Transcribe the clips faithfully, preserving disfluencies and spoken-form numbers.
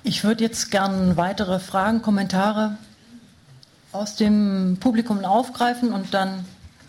Ich würde jetzt gern weitere Fragen, Kommentare aus dem Publikum aufgreifen und dann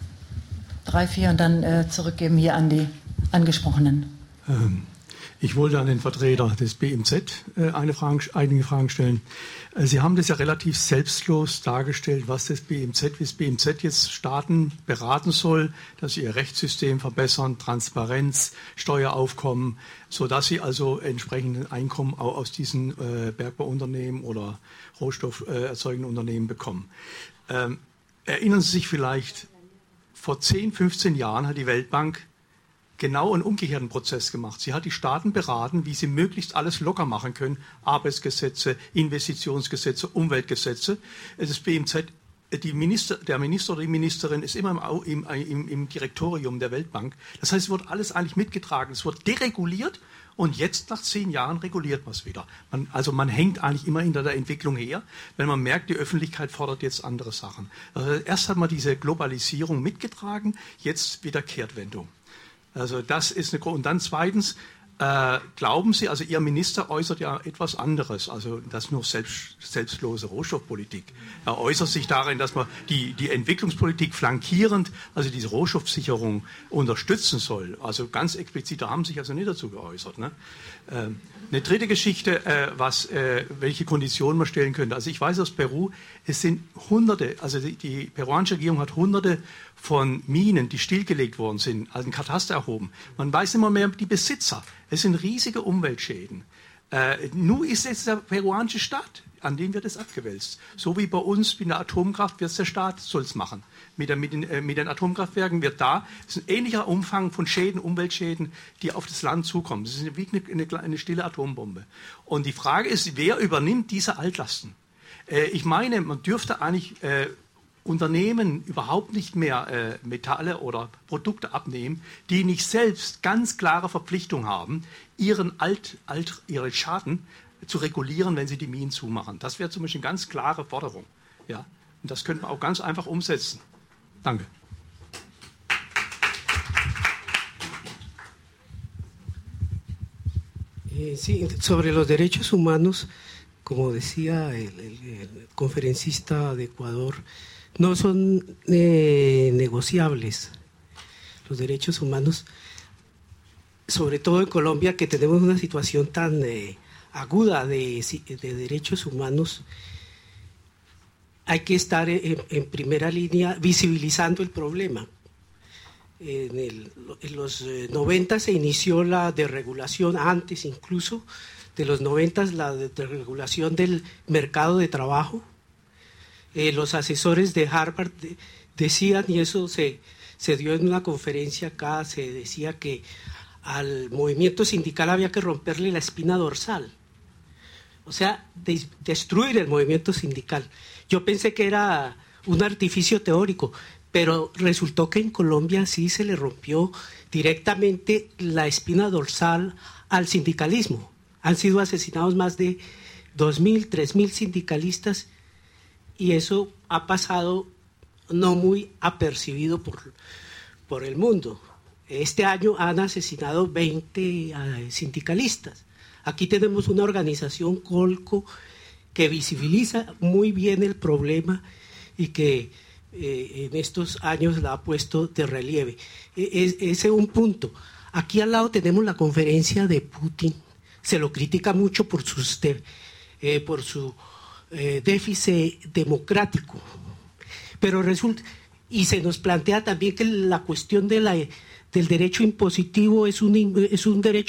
drei, vier und dann äh, zurückgeben hier an die Angesprochenen. Ähm, ich wollte an den Vertreter des B M Z äh, eine Frage, einige Fragen stellen. Äh, Sie haben das ja relativ selbstlos dargestellt, was das B M Z, wie das B M Z jetzt Staaten beraten soll, dass sie ihr Rechtssystem verbessern, Transparenz, Steueraufkommen, sodass sie also entsprechenden Einkommen auch aus diesen äh, Bergbauunternehmen oder rohstofferzeugenden äh, Unternehmen bekommen. Ähm, erinnern Sie sich vielleicht, vor zehn, fünfzehn Jahren hat die Weltbank genau einen umgekehrten Prozess gemacht. Sie hat die Staaten beraten, wie sie möglichst alles locker machen können. Arbeitsgesetze, Investitionsgesetze, Umweltgesetze. Das B M Z, die Minister, der Minister oder die Ministerin ist immer im, im, im Direktorium der Weltbank. Das heißt, es wird alles eigentlich mitgetragen. Es wird dereguliert und jetzt nach zehn Jahren reguliert man es wieder. Man, also man hängt eigentlich immer hinter der Entwicklung her, wenn man merkt, die Öffentlichkeit fordert jetzt andere Sachen. Also erst hat man diese Globalisierung mitgetragen, jetzt wieder Kehrtwendung. Also das ist eine und dann zweitens äh, glauben Sie, also Ihr Minister äußert ja etwas anderes, also das ist nur selbst, selbstlose Rohstoffpolitik. Er äußert sich darin, dass man die die Entwicklungspolitik flankierend, also diese Rohstoffsicherung unterstützen soll. Also ganz explizit, da haben Sie sich also nicht dazu geäußert. Ne? Ähm, eine dritte Geschichte, äh, was äh, welche Konditionen man stellen könnte. Also ich weiß aus Peru, es sind Hunderte, also die, die peruanische Regierung hat Hunderte von Minen, die stillgelegt worden sind, also ein Kataster erhoben. Man weiß immer mehr die Besitzer. Es sind riesige Umweltschäden. Äh, nun ist es der peruanische Staat, an dem wird es abgewälzt. So wie bei uns mit der Atomkraft wird es der Staat soll es machen. Mit, der, mit, den, äh, mit den Atomkraftwerken wird da, es ist ein ähnlicher Umfang von Schäden, Umweltschäden, die auf das Land zukommen. Es ist wie eine, eine, eine stille Atombombe. Und die Frage ist, wer übernimmt diese Altlasten? Äh, ich meine, man dürfte eigentlich äh, Unternehmen überhaupt nicht mehr äh, Metalle oder Produkte abnehmen, die nicht selbst ganz klare Verpflichtung haben, ihren Alt, Alt, ihre Schaden zu regulieren, wenn sie die Minen zumachen. Das wäre zum Beispiel eine ganz klare Forderung. Ja? Und das könnte man auch ganz einfach umsetzen. Danke. Eh, sí, sobre los derechos humanos, como decía el, el, el conferencista de Ecuador, no son eh, negociables los derechos humanos, sobre todo en Colombia, que tenemos una situación tan eh, aguda de, de derechos humanos. Hay que estar en, en primera línea visibilizando el problema. En, el, en los noventa se inició la desregulación, antes incluso de los noventa la desregulación del mercado de trabajo. Eh, los asesores de Harvard de, decían, y eso se, se dio en una conferencia acá, se decía que al movimiento sindical había que romperle la espina dorsal, o sea, de, destruir el movimiento sindical. Yo pensé que era un artificio teórico, pero resultó que en Colombia sí se le rompió directamente la espina dorsal al sindicalismo. Han sido asesinados más de dos mil, tres mil sindicalistas, y eso ha pasado no muy apercibido por, por el mundo. Este año han asesinado veinte uh, sindicalistas. Aquí tenemos una organización, Colco, que visibiliza muy bien el problema y que eh, en estos años la ha puesto de relieve. Es, ese es un punto. Aquí al lado tenemos la conferencia de Putin. Se lo critica mucho por, sus de, eh, por su eh, déficit democrático. Pero resulta, y se nos plantea también que la cuestión de la, del derecho impositivo es un, es un derecho